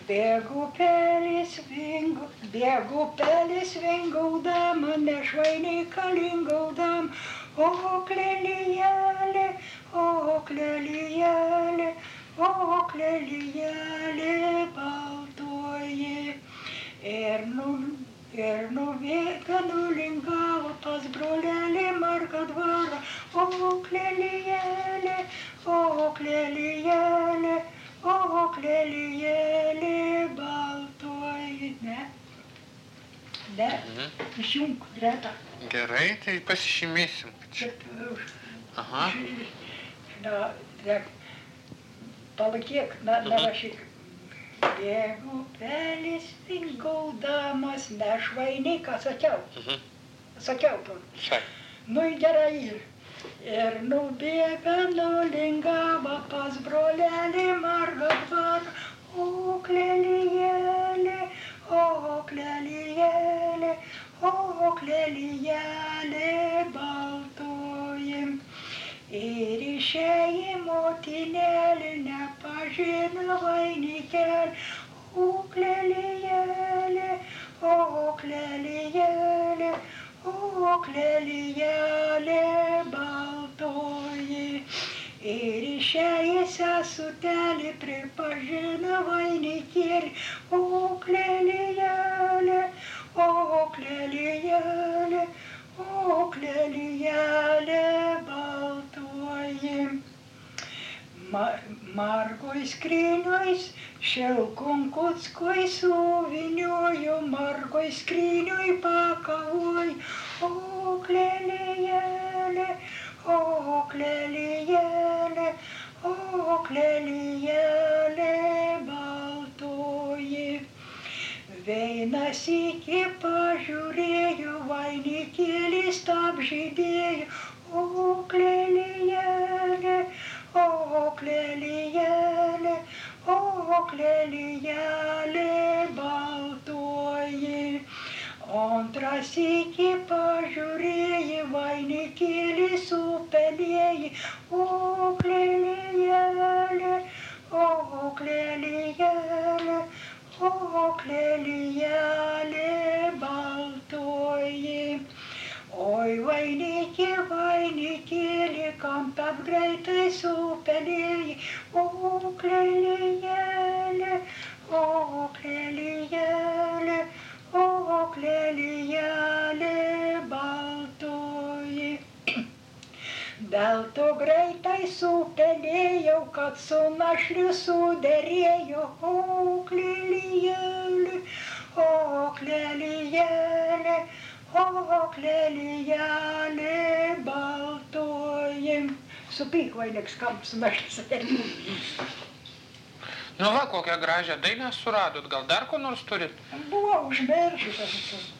Bėgu pelis vingaudama, nešvainiką lingaudam, o klelijėlė, baltoji. Ir nubėga nulingavo pas brolelį margą dvarą, o klelijėlė, baltoji. Ne, išjunk, Greta. Gerai, tai pasižymėsim. Aha. Palaikyk, nerašyk. Bėgu pelis vingaudamas, nešvainiką, sakiau. Sakiau tu. Nu gerai. Ir nubėga nulingavo pas brolelį margą dvarą, o klelijėlė, baltoji. Ir išėjai motinėlį, nepažino vainikėlį, o klelijėlė, baltoji. Ir išėjai sesutelį, pripažino vainikėlį, o klelijėlė, baltoji. Margoj skrynioj, šilkunkuckoj suvinioju, margoj skrynioj pakavoj, o klelijėlė, baltoji. Veinas iki pažiūrėjo, vainikėlis apžydėjo, o klelijėlė, baltoji. Antras iki pažiūrėjai, vainikėlis upelėjai, o klelijėlė, baltoji. Oi vainikėlį, kam tap greitai supelėjai, o klelijėlė, baltoji. Dėl to greitai supelėjau, kad su našliu suderėjau, o klelijėlė, baltoji. Supyk vainiks, kam su našliu suderėjau. Nu va, kokią gražią dainą suradot, gal dar ko nors turit? Buvo užmiršusios.